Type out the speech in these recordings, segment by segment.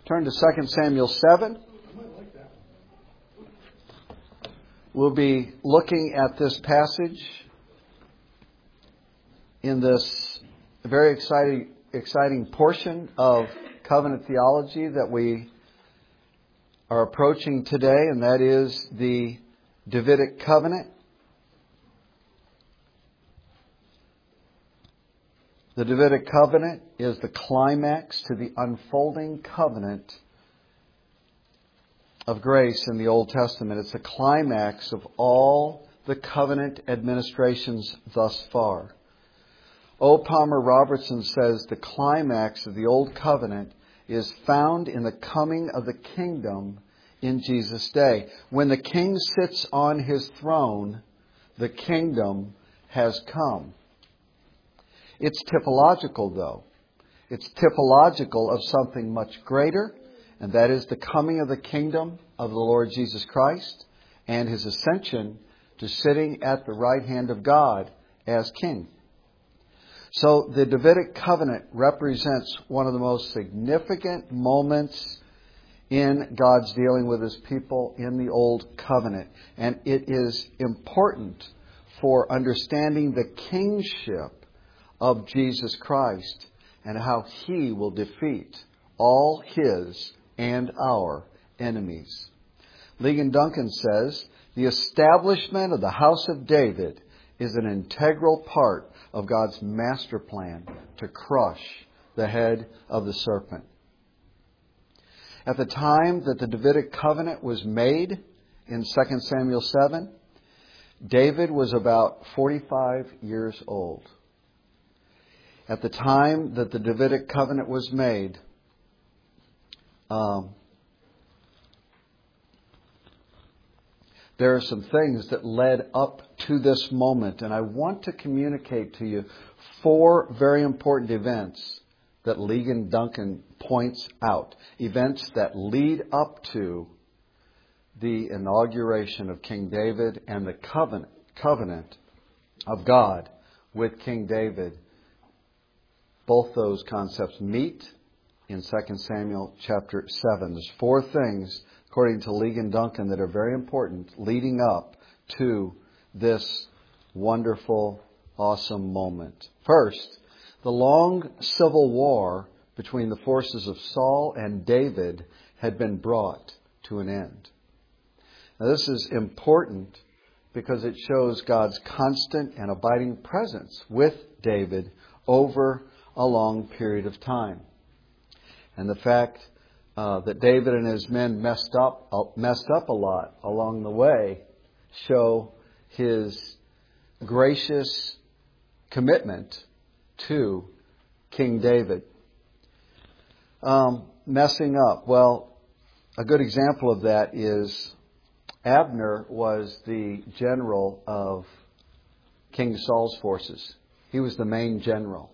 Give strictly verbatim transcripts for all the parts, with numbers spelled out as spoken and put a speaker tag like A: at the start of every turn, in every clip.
A: Turn to Second Samuel seven. We'll be looking at this passage in this very exciting, exciting portion of covenant theology that we are approaching today, and that is the Davidic covenant. The Davidic covenant is the climax to the unfolding covenant of grace in the Old Testament. It's the climax of all the covenant administrations thus far. O. Palmer Robertson says the climax of the Old Covenant is found in the coming of the kingdom in Jesus' day. When the king sits on his throne, the kingdom has come. It's typological, though. It's typological of something much greater, and that is the coming of the kingdom of the Lord Jesus Christ and His ascension to sitting at the right hand of God as King. So the Davidic covenant represents one of the most significant moments in God's dealing with His people in the Old Covenant. And it is important for understanding the kingship of Jesus Christ and how He will defeat all His and our enemies. Ligon Duncan says, the establishment of the house of David is an integral part of God's master plan to crush the head of the serpent. At the time that the Davidic covenant was made in Second Samuel seven, David was about forty-five years old. At the time that the Davidic covenant was made, um, there are some things that led up to this moment, and I want to communicate to you four very important events that Ligon Duncan points out. Events that lead up to the inauguration of King David and the covenant, covenant of God with King David. Both those concepts meet in Second Samuel chapter seven. There's four things, according to Ligon Duncan, that are very important leading up to this wonderful, awesome moment. First, the long civil war between the forces of Saul and David had been brought to an end. Now, this is important because it shows God's constant and abiding presence with David over a long period of time. And the fact uh, that David and his men messed up, uh, messed up a lot along the way show his gracious commitment to King David. Um, messing up. Well, a good example of that is Abner was the general of King Saul's forces. He was the main general.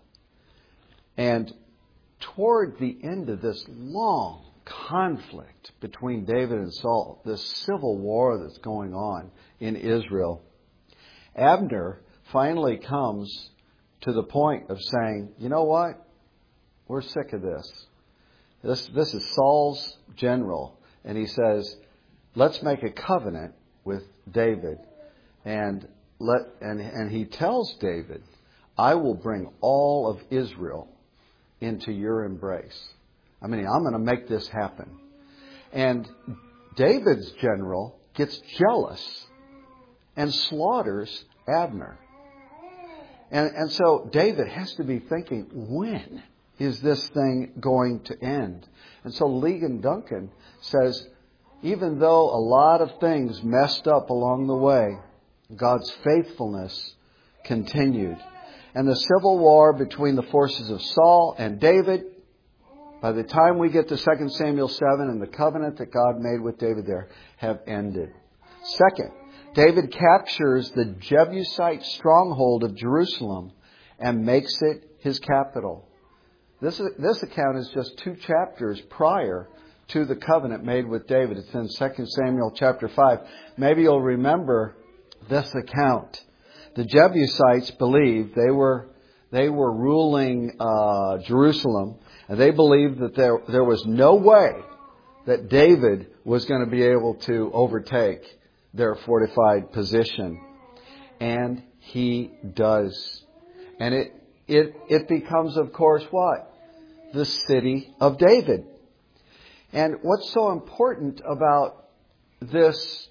A: And toward the end of this long conflict between David and Saul, this civil war that's going on in Israel, Abner finally comes to the point of saying, you know what? We're sick of this. This, this is Saul's general. And he says, let's make a covenant with David. And let and, and he tells David, I will bring all of Israel into your embrace. I mean, I'm going to make this happen. And David's general gets jealous and slaughters Abner. And, and so David has to be thinking, when is this thing going to end? And so Ligon Duncan says, even though a lot of things messed up along the way, God's faithfulness continued. And the civil war between the forces of Saul and David, by the time we get to Second Samuel seven and the covenant that God made with David there, have ended. Second, David captures the Jebusite stronghold of Jerusalem and makes it his capital. This, is, this account is just two chapters prior to the covenant made with David. It's in Second Samuel chapter five. Maybe you'll remember this account. The Jebusites believed they were they were ruling uh, Jerusalem, And they believed that there, there was no way that David was going to be able to overtake their fortified position. And he does. And it, it, it becomes, of course, what? The city of David. And what's so important about this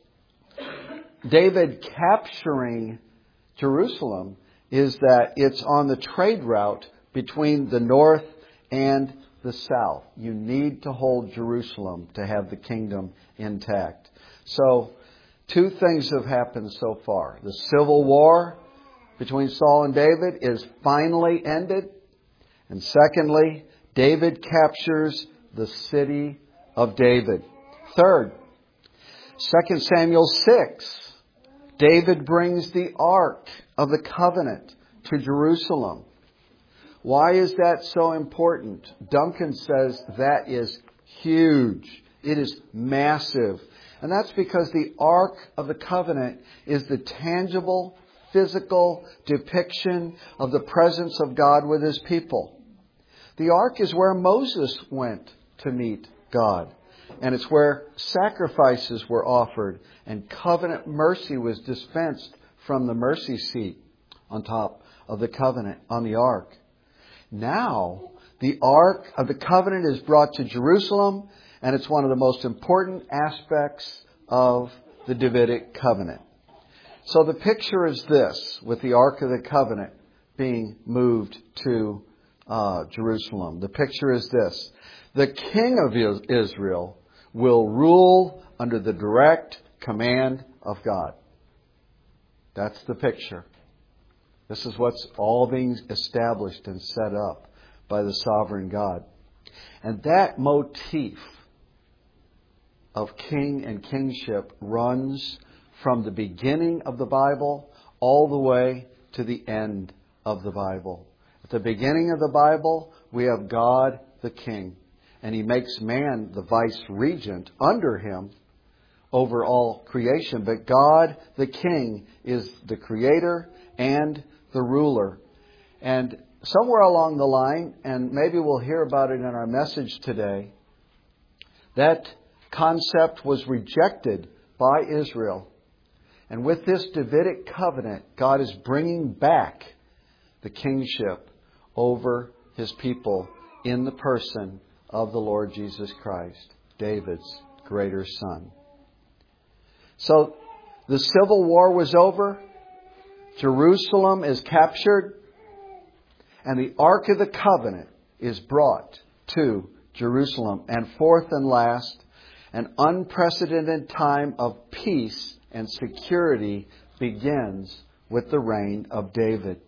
A: David capturing Jerusalem is that it's on the trade route between the north and the south. You need to hold Jerusalem to have the kingdom intact. So, two things have happened so far. The civil war between Saul and David is finally ended. And secondly, David captures the city of David. Third, Second Samuel six. David brings the Ark of the Covenant to Jerusalem. Why is that so important? Duncan says that is huge. It is massive. And that's because the Ark of the Covenant is the tangible, physical depiction of the presence of God with His people. The Ark is where Moses went to meet God. And it's where sacrifices were offered and covenant mercy was dispensed from the mercy seat on top of the covenant on the ark. Now, the Ark of the Covenant is brought to Jerusalem, and it's one of the most important aspects of the Davidic covenant. So the picture is this, with the Ark of the Covenant being moved to uh, Jerusalem. The picture is this. The king of Israel will rule under the direct command of God. That's the picture. This is what's all being established and set up by the sovereign God. And that motif of king and kingship runs from the beginning of the Bible all the way to the end of the Bible. At the beginning of the Bible, we have God the King. And He makes man the vice regent under Him over all creation. But God the King is the creator and the ruler. And somewhere along the line, and maybe we'll hear about it in our message today, that concept was rejected by Israel. And with this Davidic covenant, God is bringing back the kingship over His people in the person of the Lord Jesus Christ, David's greater son. So the civil war was over. Jerusalem is captured. And the Ark of the Covenant is brought to Jerusalem. And fourth and last, an unprecedented time of peace and security begins with the reign of David.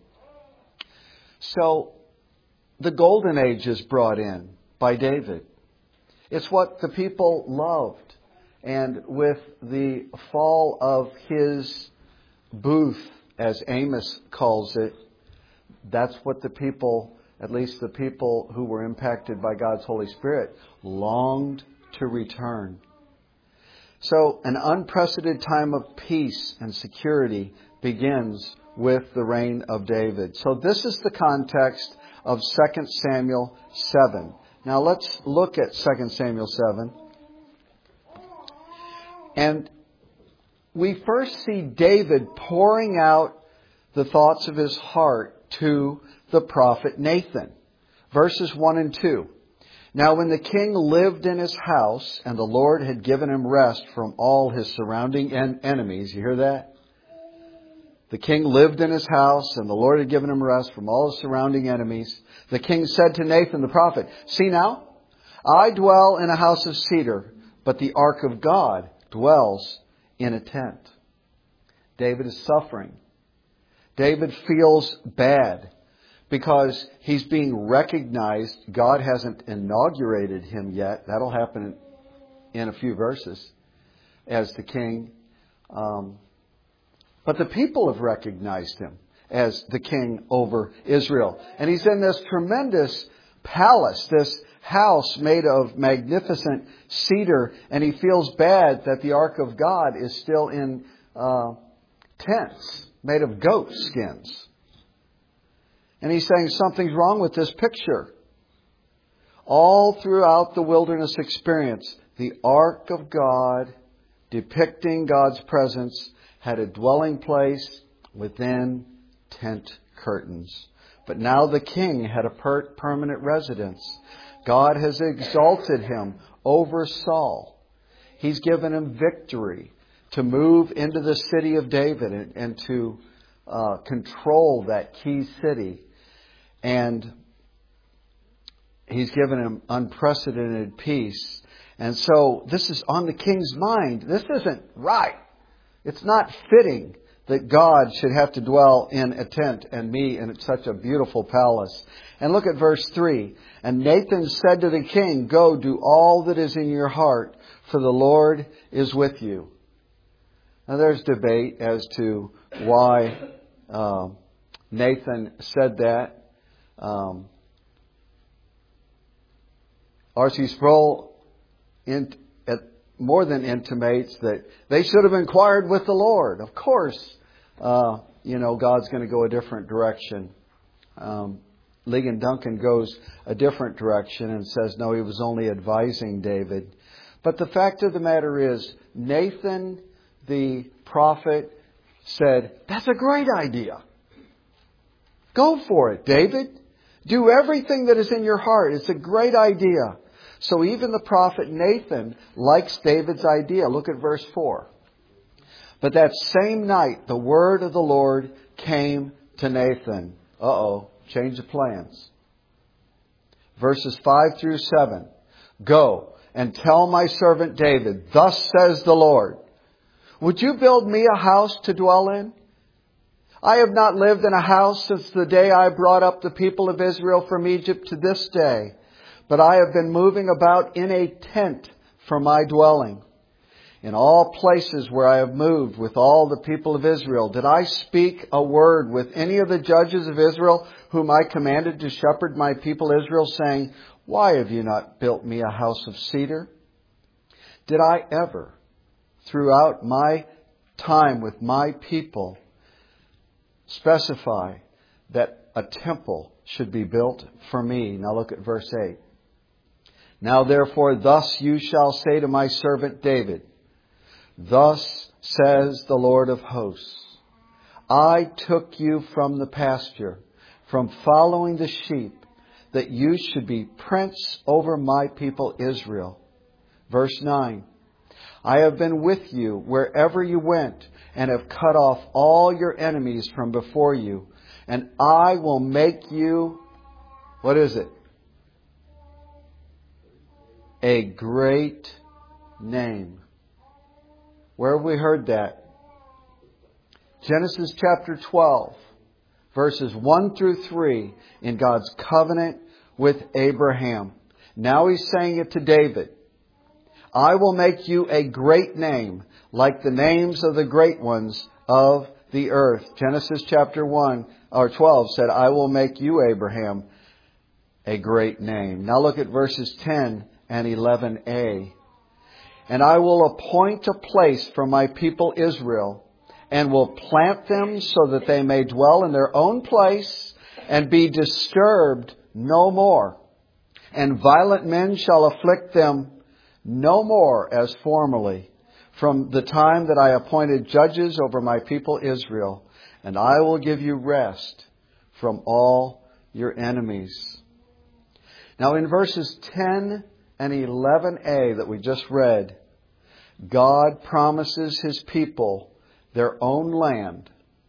A: So the golden age is brought in by David. It's what the people loved. And with the fall of his booth, as Amos calls it, that's what the people, at least the people who were impacted by God's Holy Spirit, longed to return. So an unprecedented time of peace and security begins with the reign of David. So this is the context of Second Samuel seven. Now let's look at Second Samuel seven. And we first see David pouring out the thoughts of his heart to the prophet Nathan. Verses one and two. Now when the king lived in his house, and the Lord had given him rest from all his surrounding en- enemies. You hear that? The king lived in his house, and the Lord had given him rest from all his surrounding enemies. The king said to Nathan the prophet, "See now, I dwell in a house of cedar, but the ark of God dwells in a tent." David is suffering. David feels bad because he's being recognized. God hasn't inaugurated him yet. That'll happen in a few verses as the king. Um, but the people have recognized him as the king over Israel. And he's in this tremendous palace, this house made of magnificent cedar. And he feels bad that the ark of God is still in uh, tents made of goat skins. And he's saying something's wrong with this picture. All throughout the wilderness experience, the Ark of God, depicting God's presence, had a dwelling place within tent curtains. But now the king had a per- permanent residence. God has exalted him over Saul. He's given him victory to move into the city of David and, and to uh, control that key city. And He's given him unprecedented peace. And so this is on the king's mind. This isn't right. It's not fitting that God should have to dwell in a tent and me in such a beautiful palace. And look at verse three. And Nathan said to the king, "Go, do all that is in your heart, for the Lord is with you." Now there's debate as to why uh, Nathan said that. Um, R C Sproul in, at, more than intimates that they should have inquired with the Lord. Of course, uh, you know, God's going to go a different direction. Um, Ligon Duncan goes a different direction and says, no, he was only advising David. But the fact of the matter is, Nathan, the prophet, said, that's a great idea. Go for it, David. Do everything that is in your heart. It's a great idea. So even the prophet Nathan likes David's idea. Look at verse four. But that same night, the word of the Lord came to Nathan. Uh-oh, change of plans. Verses five through seven. Go and tell my servant David, thus says the Lord, would you build me a house to dwell in? I have not lived in a house since the day I brought up the people of Israel from Egypt to this day, but I have been moving about in a tent for my dwelling. In all places where I have moved with all the people of Israel, did I speak a word with any of the judges of Israel whom I commanded to shepherd my people Israel, saying, why have you not built me a house of cedar? Did I ever, throughout my time with my people, specify that a temple should be built for me? Now look at verse eight. Now therefore, thus you shall say to my servant David, thus says the Lord of hosts, I took you from the pasture, from following the sheep, that you should be prince over my people Israel. Verse nine. I have been with you wherever you went, and have cut off all your enemies from before you. And I will make you, what is it? A great name. Where have we heard that? Genesis chapter twelve, verses one through three, in God's covenant with Abraham. Now He's saying it to David. I will make you a great name, like the names of the great ones of the earth. Genesis chapter one or twelve said, I will make you, Abraham, a great name. Now look at verses ten and eleven a. And I will appoint a place for my people Israel, and will plant them so that they may dwell in their own place and be disturbed no more. And violent men shall afflict them no more as formerly, from the time that I appointed judges over my people Israel. And I will give you rest from all your enemies. Now in verses ten and eleven a that we just read, God promises His people their own land.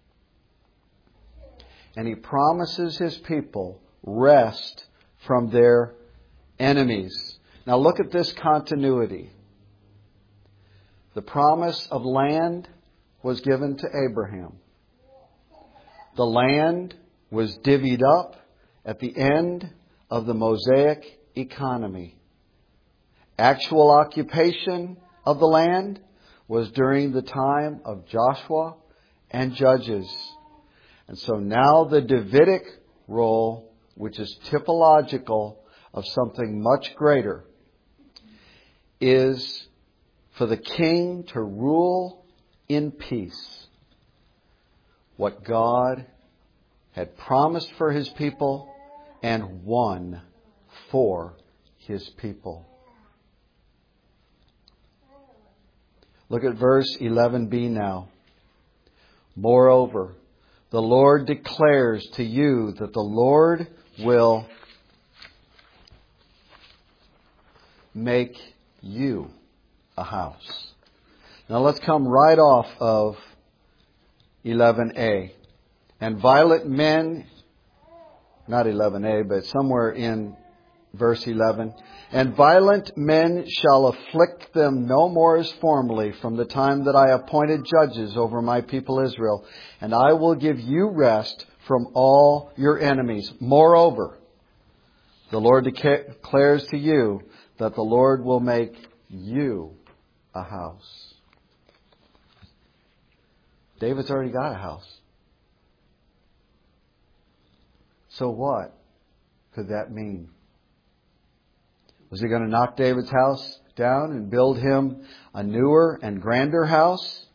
A: And He promises His people rest from their enemies. Now look at this continuity. The promise of land was given to Abraham. The land was divvied up at the end of the Mosaic economy. Actual occupation of the land was during the time of Joshua and Judges. And so now the Davidic role, which is typological of something much greater, is for the king to rule in peace what God had promised for His people and won for His people. Look at verse eleven b now. Moreover, the Lord declares to you that the Lord will make you a house. Now let's come right off of eleven a. And violent men, not eleven a, but somewhere in verse eleven. And violent men shall afflict them no more as formerly from the time that I appointed judges over my people Israel. And I will give you rest from all your enemies. Moreover, the Lord declares to you that the Lord will make you a house. David's already got a house. So what could that mean? Was he going to knock David's house down and build him a newer and grander house?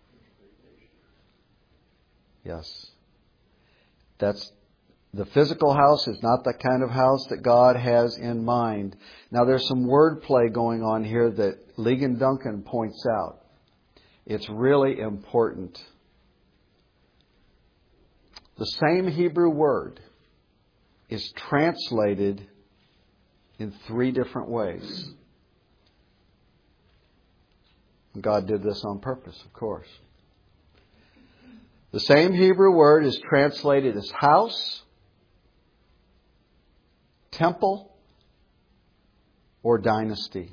A: Yes. That's the physical house is not the kind of house that God has in mind. Now there's some wordplay going on here that Ligon Duncan points out. It's really important. The same Hebrew word is translated in three different ways. God did this on purpose, of course. The same Hebrew word is translated as house, temple, or dynasty.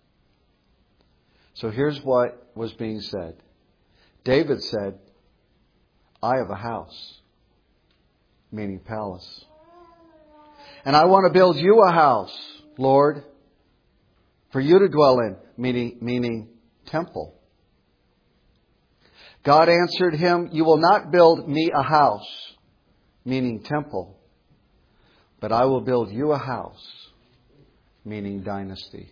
A: So here's what was being said. David said, I have a house, meaning palace. And I want to build you a house, Lord, for you to dwell in, meaning, meaning temple. God answered him, you will not build me a house, meaning temple, but I will build you a house, meaning dynasty.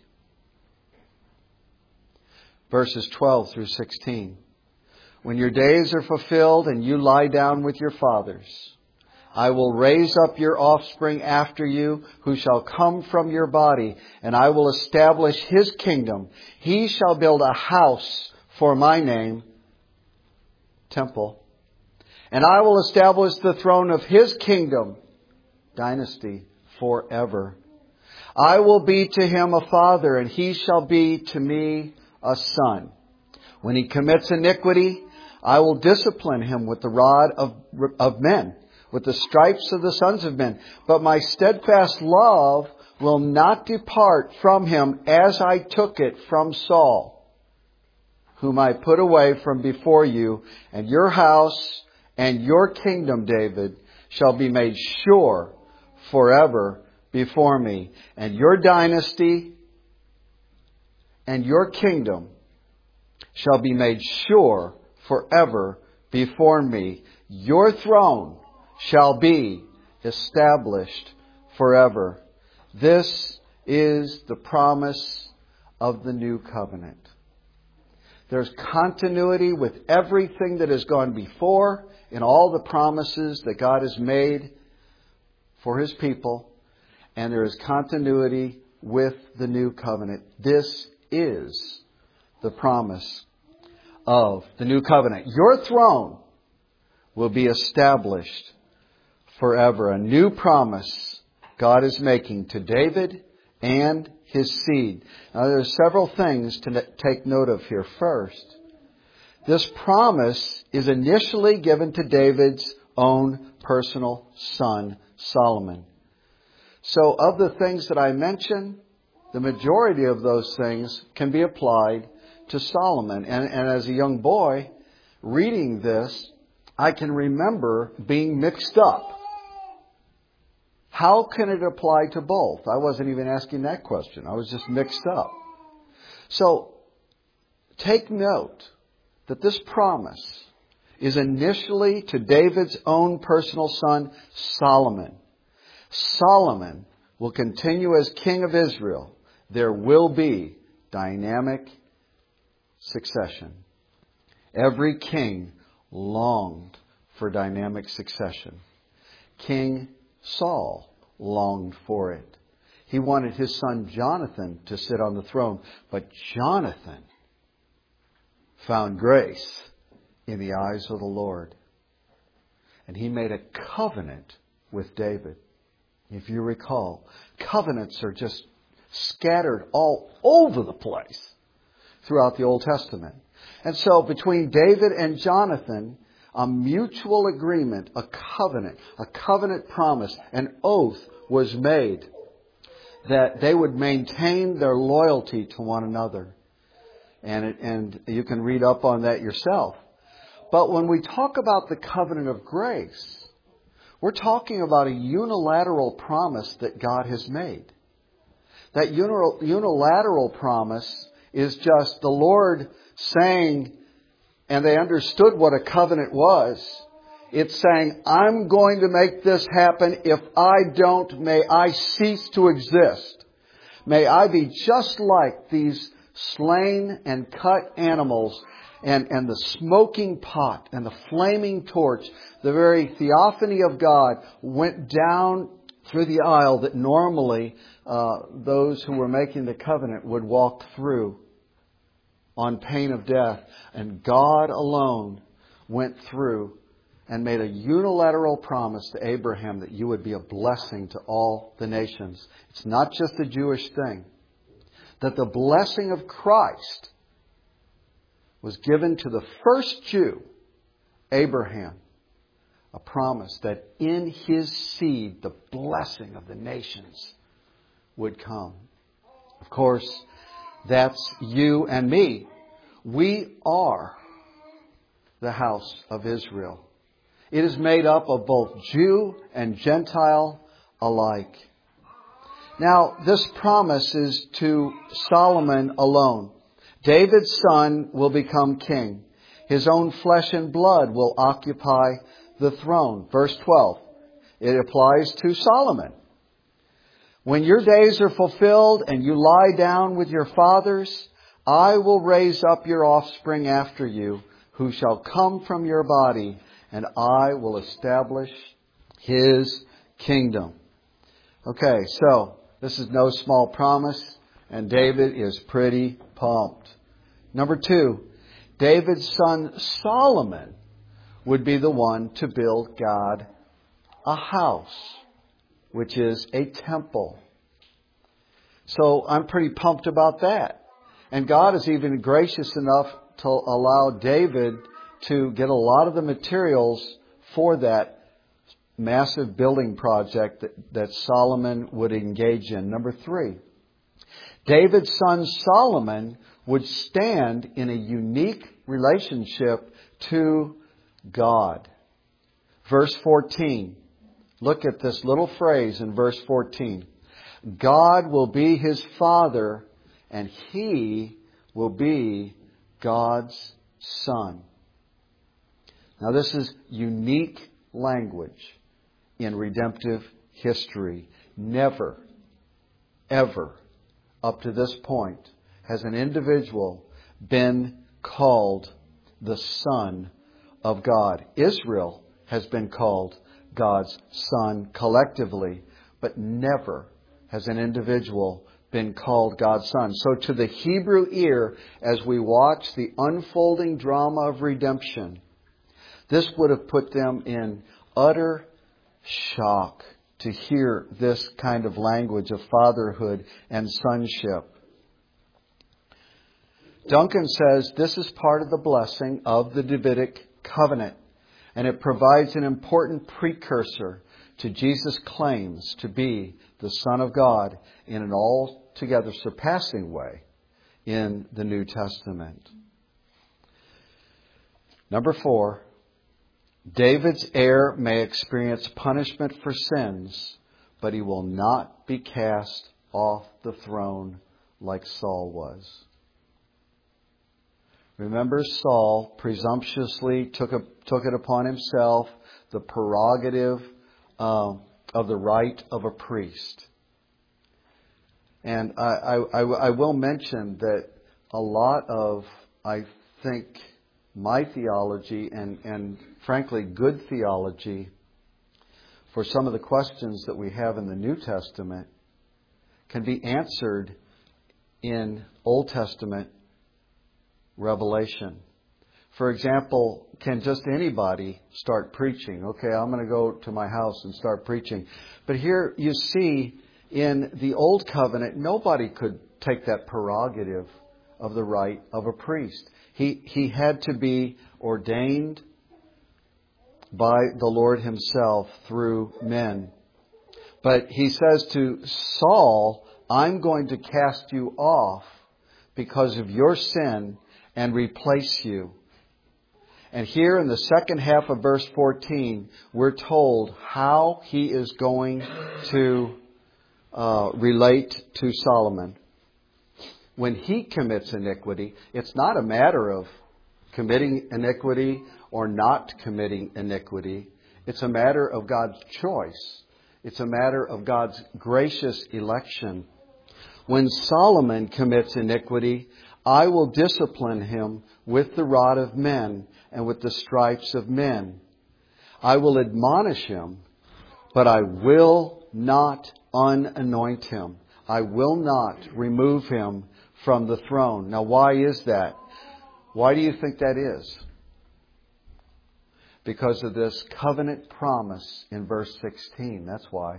A: Verses twelve through sixteen. When your days are fulfilled and you lie down with your fathers, I will raise up your offspring after you, who shall come from your body, and I will establish his kingdom. He shall build a house for my name, temple, and I will establish the throne of his kingdom, dynasty, forever. I will be to him a father, and he shall be to me a son. When he commits iniquity, I will discipline him with the rod of, of men, with the stripes of the sons of men. But my steadfast love will not depart from him, as I took it from Saul, whom I put away from before you. And your house and your kingdom, David, shall be made sure forever before me. And your dynasty and your kingdom shall be made sure forever before me. Your throne shall be established forever. This is the promise of the new covenant. There's continuity with everything that has gone before in all the promises that God has made for His people. And there is continuity with the new covenant. This is the promise of the new covenant. Your throne will be established forever. A new promise God is making to David and his seed. Now there are several things to take note of here. First, this promise is initially given to David's own personal son, Solomon. So of the things that I mentioned, the majority of those things can be applied to Solomon. And, and as a young boy, reading this, I can remember being mixed up. How can it apply to both? I wasn't even asking that question. I was just mixed up. So, take note that this promise is initially to David's own personal son, Solomon. Solomon will continue as king of Israel. There will be dynamic succession. Every king longed for dynamic succession. King Saul longed for it. He wanted his son Jonathan to sit on the throne. But Jonathan found grace in the eyes of the Lord. And he made a covenant with David. If you recall, covenants are just scattered all over the place throughout the Old Testament. And so between David and Jonathan, a mutual agreement, a covenant, a covenant promise, an oath was made that they would maintain their loyalty to one another. And, it, and you can read up on that yourself. But when we talk about the covenant of grace, we're talking about a unilateral promise that God has made. That unilateral promise is just the Lord saying, and they understood what a covenant was. It's saying, I'm going to make this happen. If I don't, may I cease to exist. May I be just like these slain and cut animals and, and the smoking pot and the flaming torch. The very theophany of God went down through the aisle that normally uh, those who were making the covenant would walk through on pain of death. And God alone went through and made a unilateral promise to Abraham that you would be a blessing to all the nations. It's not just a Jewish thing. That the blessing of Christ was given to the first Jew, Abraham. A promise that in his seed, the blessing of the nations would come. Of course, that's you and me. We are the house of Israel. It is made up of both Jew and Gentile alike. Now, this promise is to Solomon alone. David's son will become king. His own flesh and blood will occupy the throne. Verse twelve. It applies to Solomon. When your days are fulfilled and you lie down with your fathers, I will raise up your offspring after you, who shall come from your body, and I will establish his kingdom. Okay, so this is no small promise, and David is pretty pumped. Number two, David's son Solomon would be the one to build God a house, which is a temple. So I'm pretty pumped about that. And God is even gracious enough to allow David to get a lot of the materials for that massive building project that, that Solomon would engage in. Number three, David's son Solomon would stand in a unique relationship to God. Verse fourteen. Look at this little phrase in verse fourteen. God will be his father, and he will be God's son. Now this is unique language in redemptive history. Never, ever, up to this point, has an individual been called the Son of God. Israel has been called God's son collectively, but never has an individual been called God's son. So to the Hebrew ear, as we watch the unfolding drama of redemption, this would have put them in utter shock to hear this kind of language of fatherhood and sonship. Duncan says this is part of the blessing of the Davidic covenant, and it provides an important precursor to Jesus' claims to be the Son of God in an altogether surpassing way in the New Testament. Number four, David's heir may experience punishment for sins, but he will not be cast off the throne like Saul was. Remember, Saul presumptuously took, a, took it upon himself, the prerogative uh, of the right of a priest. And I, I, I will mention that a lot of, I think, my theology and, and frankly good theology for some of the questions that we have in the New Testament can be answered in Old Testament revelation. For example, can just anybody start preaching? Okay, I'm going to go to my house and start preaching. But here you see in the Old Covenant, nobody could take that prerogative of the right of a priest. He, he had to be ordained by the Lord Himself through men. But He says to Saul, I'm going to cast you off because of your sin and replace you. And here in the second half of verse fourteen, we're told how He is going to uh, relate to Solomon. When he commits iniquity, it's not a matter of committing iniquity or not committing iniquity. It's a matter of God's choice. It's a matter of God's gracious election. When Solomon commits iniquity, I will discipline him with the rod of men and with the stripes of men. I will admonish him, but I will not unanoint him. I will not remove him from the throne. Now, why is that? Why do you think that is? Because of this covenant promise in verse sixteen. That's why.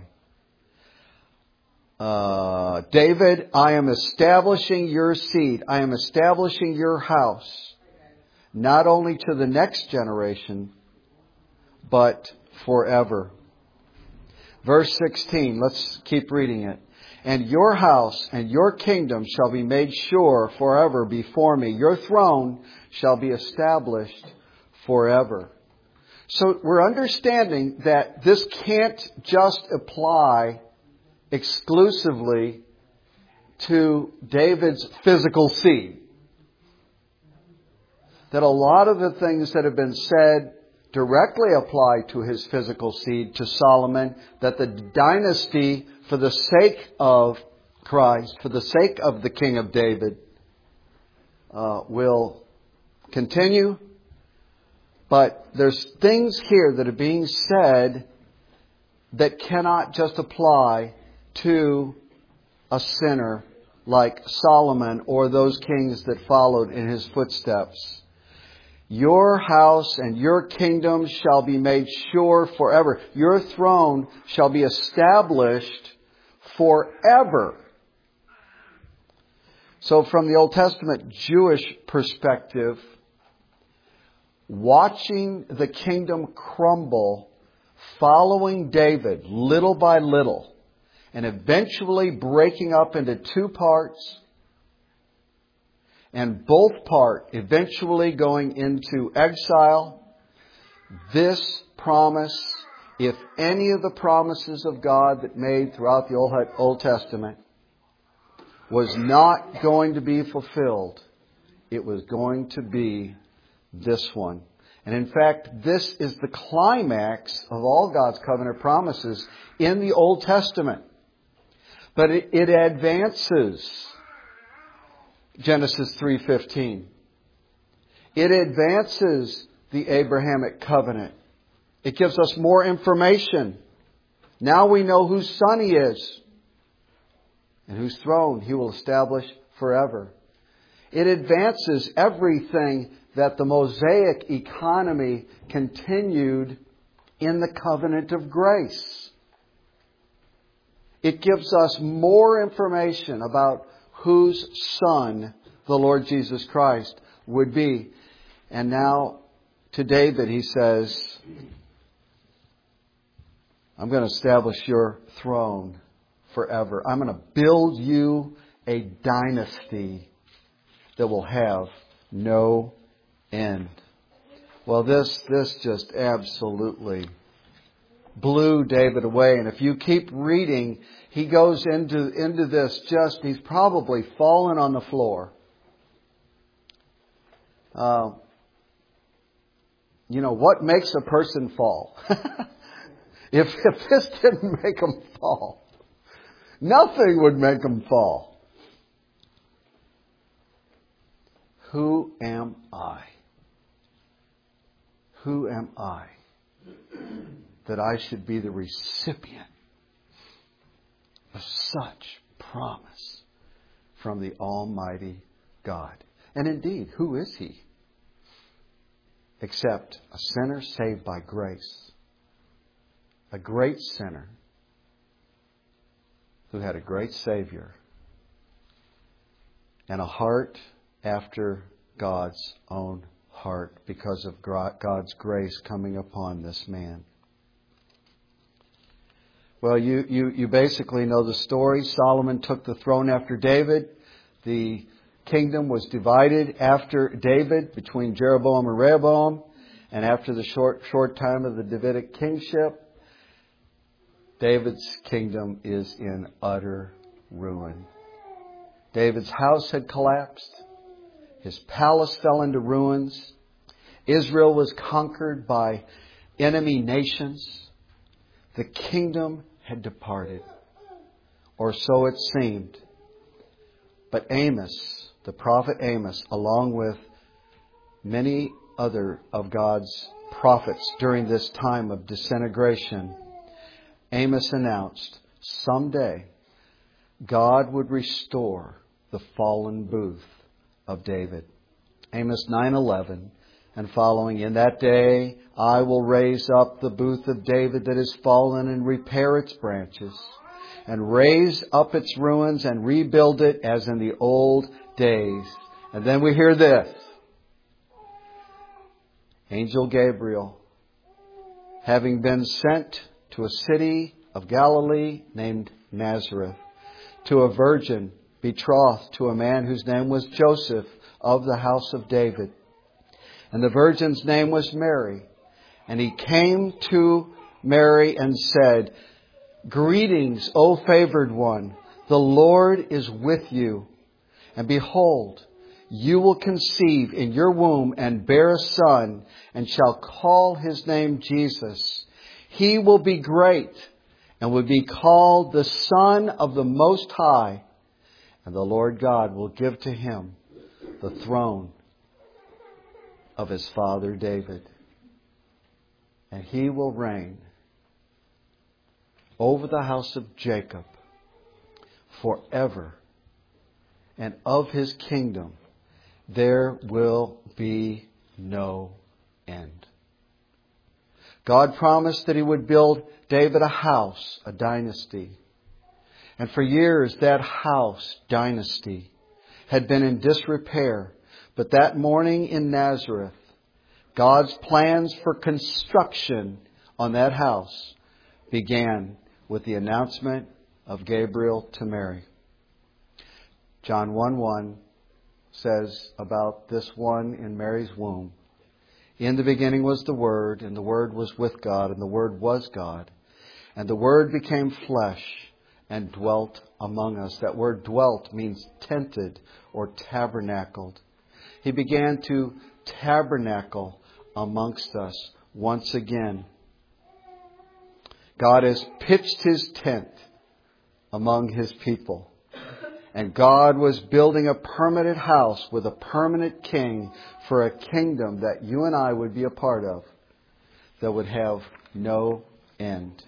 A: Uh, David, I am establishing your seed. I am establishing your house. Not only to the next generation, but forever. Verse sixteen, let's keep reading it. And your house and your kingdom shall be made sure forever before me. Your throne shall be established forever. So we're understanding that this can't just apply exclusively to David's physical seed. That a lot of the things that have been said directly apply to his physical seed, to Solomon, that the dynasty, for the sake of Christ, for the sake of the King of David, uh, will continue. But there's things here that are being said that cannot just apply to a sinner like Solomon or those kings that followed in his footsteps. Your house and your kingdom shall be made sure forever. Your throne shall be established forever. So from the Old Testament Jewish perspective, watching the kingdom crumble, following David little by little, and eventually breaking up into two parts, and both part eventually going into exile, this promise, if any of the promises of God that made throughout the Old Testament was not going to be fulfilled, it was going to be this one. And in fact, this is the climax of all God's covenant promises in the Old Testament. But it, it advances Genesis three fifteen. It advances the Abrahamic covenant. It gives us more information. Now we know whose son He is and whose throne He will establish forever. It advances everything that the Mosaic economy continued in the covenant of grace. It gives us more information about whose son the Lord Jesus Christ would be. And now to David He says, I'm going to establish your throne forever. I'm going to build you a dynasty that will have no end. Well, this this just absolutely blew David away. And if you keep reading, he goes into, into this just, he's probably fallen on the floor. Uh, you know, what makes a person fall? if, if this didn't make him fall, nothing would make him fall. Who am I? Who am I that I should be the recipient of such promise from the Almighty God. And indeed, who is He? Except a sinner saved by grace. A great sinner who had a great Savior and a heart after God's own heart because of God's grace coming upon this man. Well, you, you, you basically know the story. Solomon took the throne after David. The kingdom was divided after David between Jeroboam and Rehoboam. And after the short, short time of the Davidic kingship, David's kingdom is in utter ruin. David's house had collapsed. His palace fell into ruins. Israel was conquered by enemy nations. The kingdom had departed, or so it seemed. But Amos, the prophet Amos, along with many other of God's prophets during this time of disintegration, Amos announced someday God would restore the fallen booth of David. Amos nine eleven and following, in that day I will raise up the booth of David that is fallen and repair its branches and raise up its ruins and rebuild it as in the old days. And then we hear this. Angel Gabriel, having been sent to a city of Galilee named Nazareth, to a virgin betrothed to a man whose name was Joseph of the house of David. And the virgin's name was Mary. And he came to Mary and said, Greetings, O favored one, the Lord is with you. And behold, you will conceive in your womb and bear a son, and shall call his name Jesus. He will be great and will be called the Son of the Most High. And the Lord God will give to him the throne of his father David. And he will reign over the house of Jacob forever. And of his kingdom there will be no end. God promised that He would build David a house, a dynasty. And for years that house, dynasty, had been in disrepair. But that morning in Nazareth, God's plans for construction on that house began with the announcement of Gabriel to Mary. John one one says about this one in Mary's womb, in the beginning was the Word, and the Word was with God, and the Word was God. And the Word became flesh and dwelt among us. That word dwelt means tented or tabernacled. He began to tabernacle amongst us once again. God has pitched His tent among His people. And God was building a permanent house with a permanent king for a kingdom that you and I would be a part of that would have no end.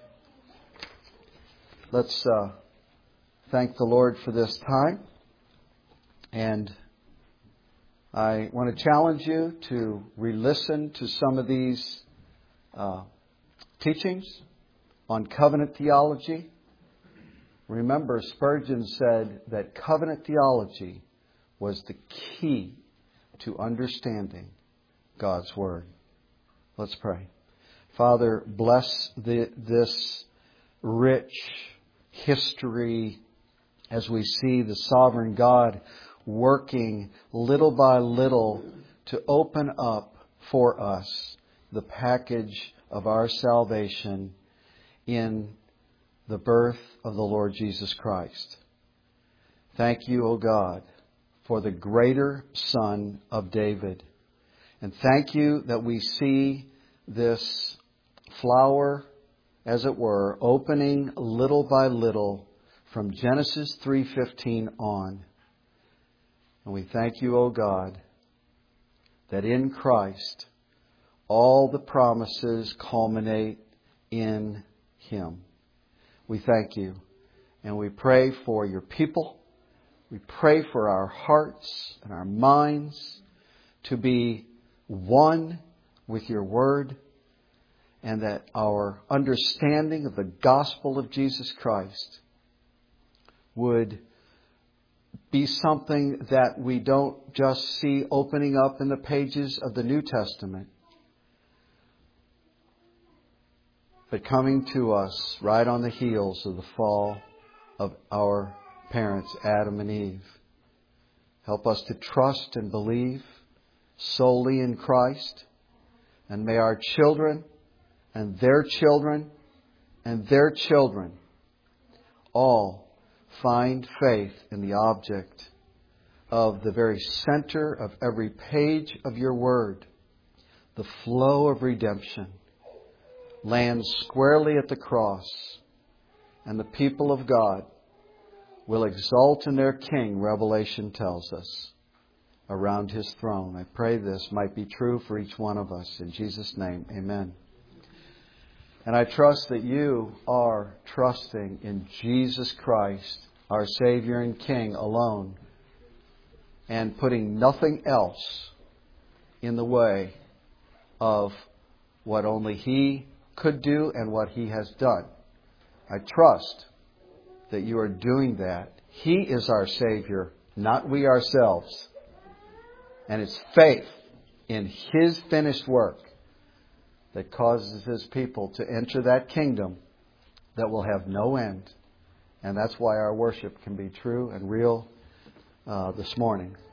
A: Let's uh, thank the Lord for this time. And I want to challenge you to re-listen to some of these uh, teachings on covenant theology. Remember, Spurgeon said that covenant theology was the key to understanding God's Word. Let's pray. Father, bless the, this rich history as we see the sovereign God working little by little to open up for us the package of our salvation in the birth of the Lord Jesus Christ. Thank you, O God, for the greater Son of David. And thank you that we see this flower, as it were, opening little by little from Genesis three fifteen on. And we thank you, O God, that in Christ all the promises culminate in Him. We thank you And we pray for your people. We pray for our hearts and our minds to be one with your word, and that our understanding of the gospel of Jesus Christ would be something that we don't just see opening up in the pages of the New Testament, but coming to us right on the heels of the fall of our parents, Adam and Eve. Help us to trust and believe solely in Christ. And may our children and their children and their children all find faith in the object of the very center of every page of your word, the flow of redemption, lands squarely at the cross, and the people of God will exult in their King, Revelation tells us, around His throne. I pray this might be true for each one of us. In Jesus' name, amen. And I trust that you are trusting in Jesus Christ, our Savior and King alone, and putting nothing else in the way of what only He could do and what He has done. I trust that you are doing that. He is our Savior, not we ourselves. And it's faith in His finished work that causes His people to enter that kingdom that will have no end. And that's why our worship can be true and real uh, this morning.